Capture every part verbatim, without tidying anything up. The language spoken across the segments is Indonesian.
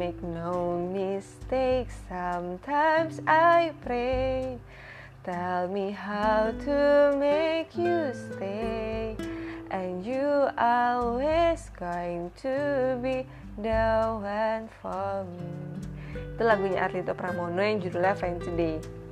make no mistake. Sometimes I pray, tell me how to make you stay, and you always going to be the one for me. Itu lagunya Ardhito Pramono yang judulnya Fine Today.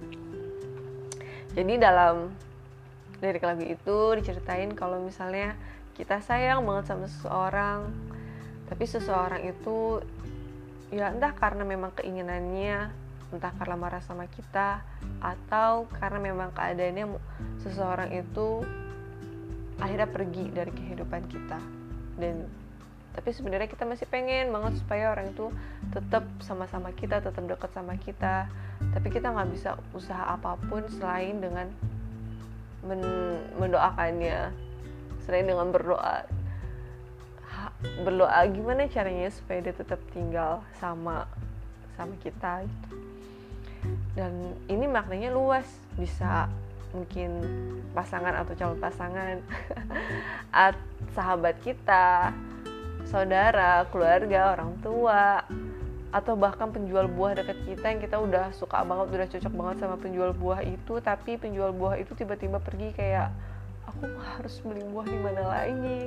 Jadi dalam lirik lagu itu diceritain kalau misalnya kita sayang banget sama seseorang, tapi seseorang itu ya entah karena memang keinginannya, entah karena marah sama kita, atau karena memang keadaannya seseorang itu akhirnya pergi dari kehidupan kita. Dan tapi sebenarnya kita masih pengen banget supaya orang itu tetap sama-sama kita, tetap dekat sama kita. Tapi kita nggak bisa usaha apapun selain dengan men- mendoakannya, selain dengan berdoa. Ha, berdoa gimana caranya supaya dia tetap tinggal sama sama kita gitu. Dan ini maknanya luas, bisa mungkin pasangan atau calon pasangan, at sahabat kita, saudara, keluarga, orang tua, atau bahkan penjual buah dekat kita yang kita udah suka banget, udah cocok banget sama penjual buah itu, tapi penjual buah itu tiba-tiba pergi, kayak aku harus beli buah di mana lagi,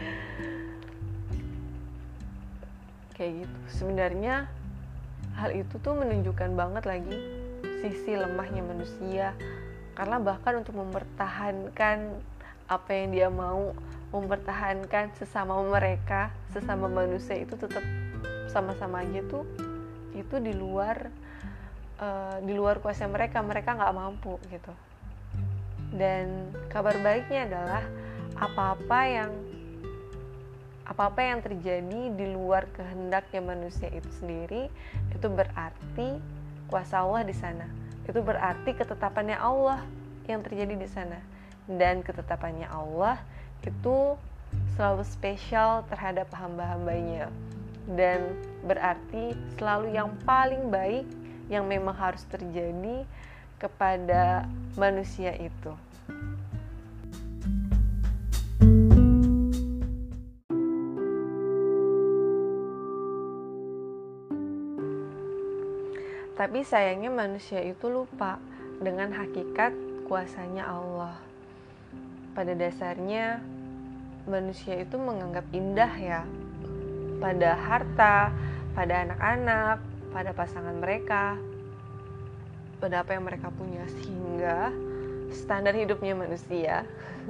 kayak gitu. Sebenarnya hal itu tuh menunjukkan banget lagi sisi lemahnya manusia, karena bahkan untuk mempertahankan apa yang dia mau, mempertahankan sesama mereka, sesama manusia itu tetap sama-sama aja tuh, itu di luar uh, di luar kuasa mereka, mereka nggak mampu gitu. Dan kabar baiknya adalah apa-apa yang apa-apa yang terjadi di luar kehendaknya manusia itu sendiri, itu berarti kuasa Allah di sana. Itu berarti ketetapannya Allah yang terjadi di sana. Dan ketetapannya Allah itu selalu spesial terhadap hamba-hambanya. Dan berarti selalu yang paling baik yang memang harus terjadi kepada manusia itu. Tapi sayangnya manusia itu lupa dengan hakikat kuasanya Allah. Pada dasarnya manusia itu menganggap indah ya pada harta, pada anak-anak, pada pasangan mereka, pada apa yang mereka punya, sehingga standar hidupnya manusia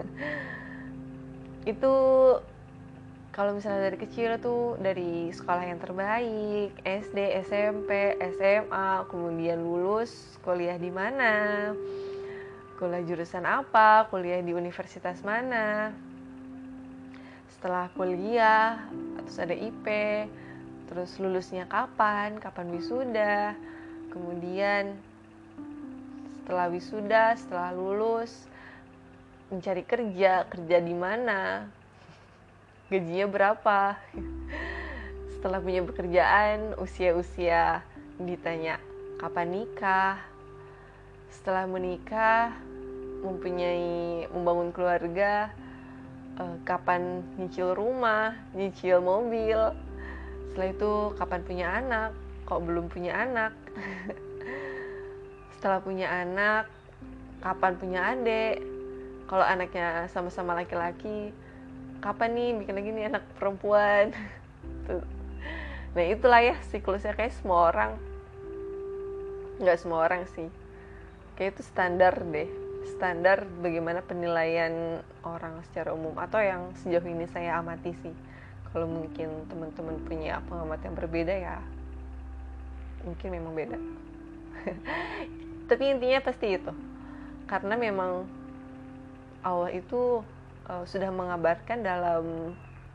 itu kalau misalnya dari kecil tuh dari sekolah yang terbaik, S D, S M P, S M A, kemudian lulus kuliah di mana, kuliah jurusan apa, kuliah di universitas mana. Setelah kuliah, terus ada I P, terus lulusnya kapan, kapan wisuda, kemudian setelah wisuda, setelah lulus, mencari kerja, kerja di mana, gajinya berapa. Setelah punya pekerjaan, usia-usia ditanya kapan nikah. Setelah menikah, mempunyai membangun keluarga, eh, kapan nyicil rumah, nyicil mobil. Setelah itu kapan punya anak, kok belum punya anak. Setelah punya anak, kapan punya adik. Kalau anaknya sama-sama laki-laki, kapan nih bikin lagi nih anak perempuan. Tuh. Nah itulah ya siklusnya, kayak semua orang, nggak semua orang sih, kayak itu standar deh, standar bagaimana penilaian orang secara umum, atau yang sejauh ini saya amati sih. Kalau mungkin teman-teman punya pengamatan yang berbeda ya mungkin memang beda. Tapi intinya pasti itu, karena memang Allah itu uh, sudah mengabarkan dalam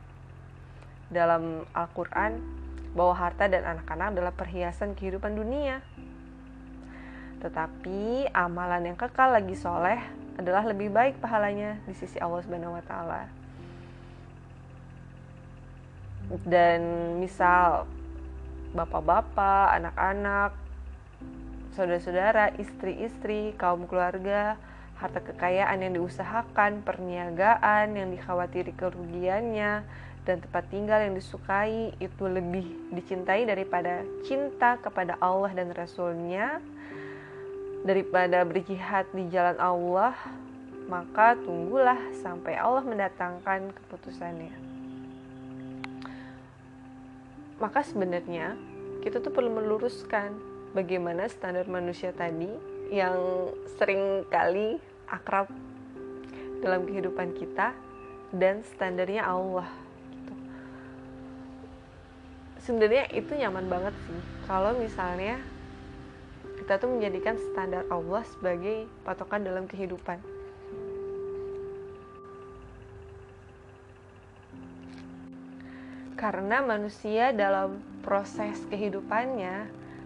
dalam Al-Quran bahwa harta dan anak-anak adalah perhiasan kehidupan dunia. Tetapi amalan yang kekal lagi soleh adalah lebih baik pahalanya di sisi Allah Subhanahu wa Ta'ala. Dan misal bapak-bapak, anak-anak, saudara-saudara, istri-istri, kaum keluarga, harta kekayaan yang diusahakan, perniagaan yang dikhawatiri kerugiannya, dan tempat tinggal yang disukai itu lebih dicintai daripada cinta kepada Allah dan Rasul-Nya, daripada berjihad di jalan Allah, maka tunggulah sampai Allah mendatangkan keputusannya. Maka sebenarnya kita tuh perlu meluruskan bagaimana standar manusia tadi yang sering kali akrab dalam kehidupan kita dan standarnya Allah gitu. Sebenarnya itu nyaman banget sih kalau misalnya kita tuh menjadikan standar Allah sebagai patokan dalam kehidupan. Karena manusia dalam proses kehidupannya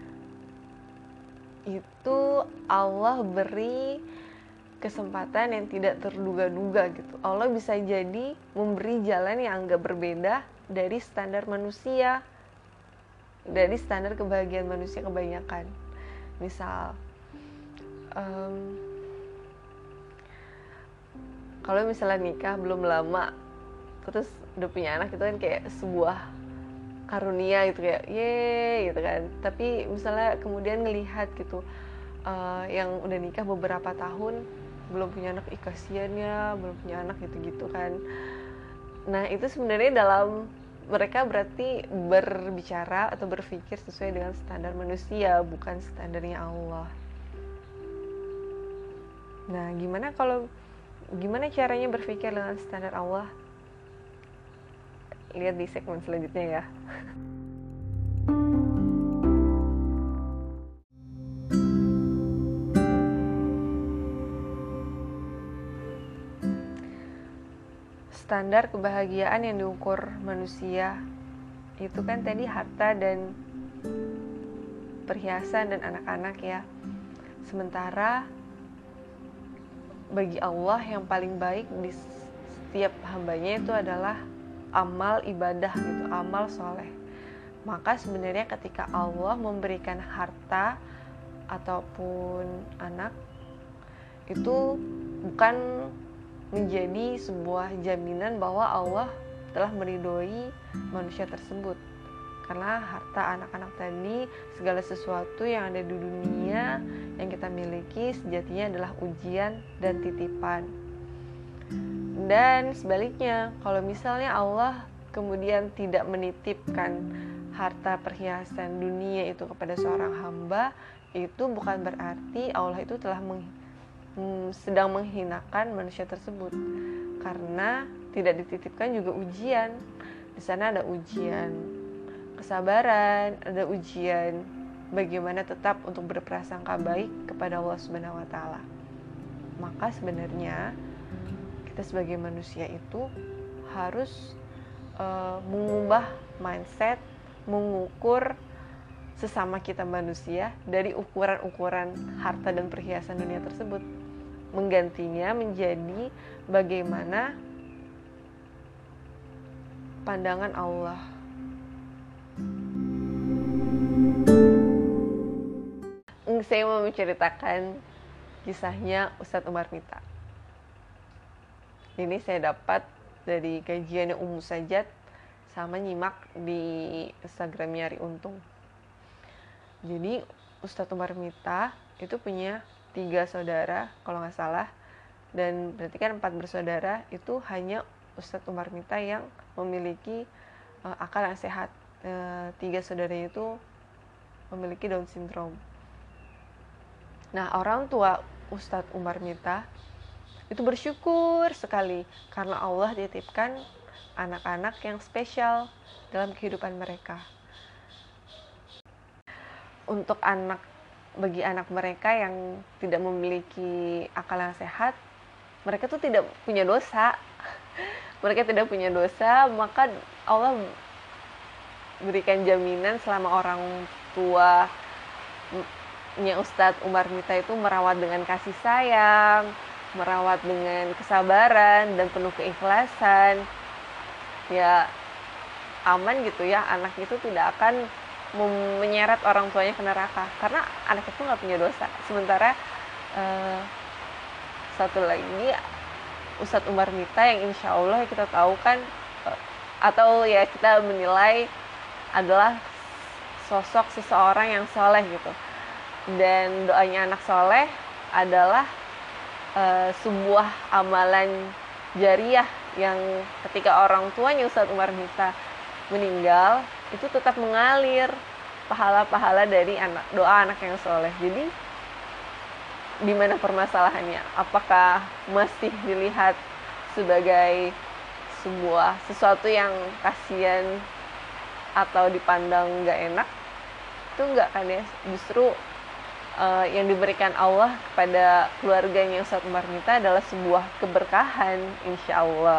itu Allah beri kesempatan yang tidak terduga-duga gitu. Allah bisa jadi memberi jalan yang agak berbeda dari standar manusia, dari standar kebahagiaan manusia kebanyakan. Misal um, kalau misalnya nikah belum lama terus udah punya anak, itu kan kayak sebuah karunia gitu, kayak ye gitu kan. Tapi misalnya kemudian ngelihat gitu uh, yang udah nikah beberapa tahun belum punya anak, ih kasiannya belum punya anak gitu-gitu kan. Nah itu sebenarnya dalam mereka berarti berbicara atau berpikir sesuai dengan standar manusia, bukan standarnya Allah. Nah gimana kalau gimana caranya berpikir dengan standar Allah? Lihat di segmen selanjutnya ya. Standar kebahagiaan yang diukur manusia itu kan tadi harta dan perhiasan dan anak-anak ya. Sementara bagi Allah yang paling baik di setiap hambanya itu adalah amal ibadah gitu, amal soleh. Maka sebenarnya ketika Allah memberikan harta ataupun anak, itu bukan menjadi sebuah jaminan bahwa Allah telah meridhoi manusia tersebut. Karena harta anak-anak tadi, segala sesuatu yang ada di dunia yang kita miliki sejatinya adalah ujian dan titipan. Dan sebaliknya, kalau misalnya Allah kemudian tidak menitipkan harta perhiasan dunia itu kepada seorang hamba, itu bukan berarti Allah itu telah meng, sedang menghinakan manusia tersebut. Karena tidak dititipkan juga ujian. Di sana ada ujian kesabaran, ada ujian bagaimana tetap untuk berprasangka baik kepada Allah Subhanahu wa taala. Maka sebenarnya kita sebagai manusia itu harus uh, mengubah mindset, mengukur sesama kita manusia dari ukuran-ukuran harta dan perhiasan dunia tersebut, menggantinya menjadi bagaimana pandangan Allah. Saya mau menceritakan kisahnya Ustadz Umar Mita. Ini saya dapat dari kajiannya Ummu Sajat sama nyimak di Instagramnya Ari Untung. Jadi Ustadz Umar Mita itu punya tiga saudara kalau nggak salah, dan berarti kan empat bersaudara. Itu hanya Ustadz Umar Mita yang memiliki uh, akal yang sehat. Uh, tiga saudaranya itu memiliki Down syndrome. Nah orang tua Ustadz Umar Mita itu bersyukur sekali karena Allah titipkan anak-anak yang spesial dalam kehidupan mereka. Untuk anak, bagi anak mereka yang tidak memiliki akal yang sehat, mereka tuh tidak punya dosa. Mereka tidak punya dosa, maka Allah berikan jaminan selama orang tua nya Ustadz Umar Mita itu merawat dengan kasih sayang, merawat dengan kesabaran dan penuh keikhlasan, ya aman gitu ya, anak itu tidak akan menyeret orang tuanya ke neraka karena anak itu nggak punya dosa. Sementara eh, satu lagi Ustadz Umar Mita yang insya Allah kita tahu kan eh, atau ya kita menilai adalah sosok seseorang yang soleh gitu. Dan doanya anak soleh adalah uh, sebuah amalan jariah yang ketika orang tuanya Ustadz Umar Miftah meninggal itu tetap mengalir pahala-pahala dari anak doa anak yang soleh. Jadi di mana permasalahannya? Apakah masih dilihat sebagai sebuah sesuatu yang kasihan atau dipandang nggak enak? Itu nggak kan ya, justru uh, yang diberikan Allah kepada keluarganya Ustadz Umar Miftah adalah sebuah keberkahan, insya Allah.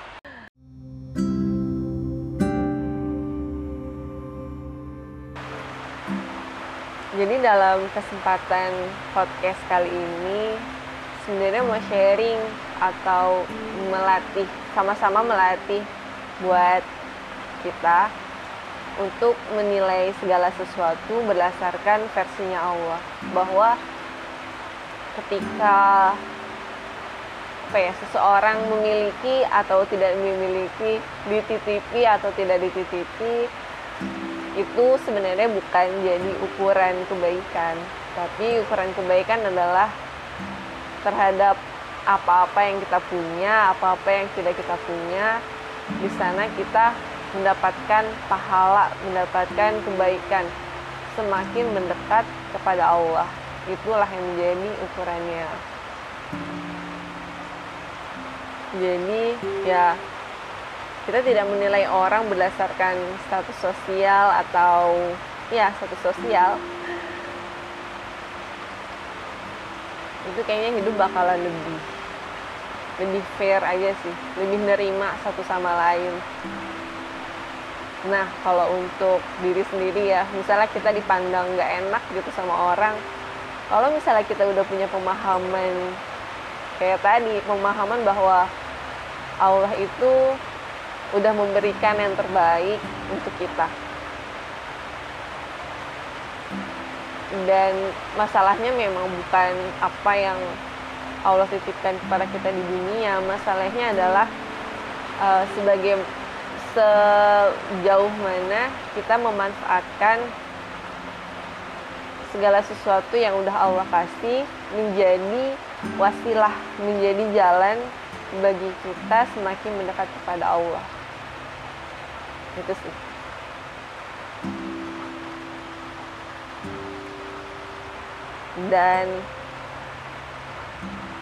Jadi dalam kesempatan podcast kali ini sebenarnya mau sharing atau melatih, sama-sama melatih buat kita untuk menilai segala sesuatu berdasarkan versinya Allah. Bahwa ketika apa ya, seseorang memiliki atau tidak memiliki, dititipi atau tidak dititipi, itu sebenarnya bukan jadi ukuran kebaikan. Tapi ukuran kebaikan adalah terhadap apa-apa yang kita punya, apa-apa yang tidak kita punya. Di sana kita mendapatkan pahala, mendapatkan kebaikan, semakin mendekat kepada Allah. Itulah yang menjadi ukurannya. Jadi ya, kita tidak menilai orang berdasarkan status sosial atau ya status sosial. Itu kayaknya hidup bakalan lebih lebih fair aja sih, lebih nerima satu sama lain. Nah, kalau untuk diri sendiri ya, misalnya kita dipandang nggak enak gitu sama orang, kalau misalnya kita udah punya pemahaman kayak tadi, pemahaman bahwa Allah itu udah memberikan yang terbaik untuk kita, dan masalahnya memang bukan apa yang Allah titipkan kepada kita di dunia. Masalahnya adalah uh, sebagai sejauh mana kita memanfaatkan segala sesuatu yang udah Allah kasih menjadi wasilah, menjadi jalan bagi kita semakin mendekat kepada Allah. Itu sih. Dan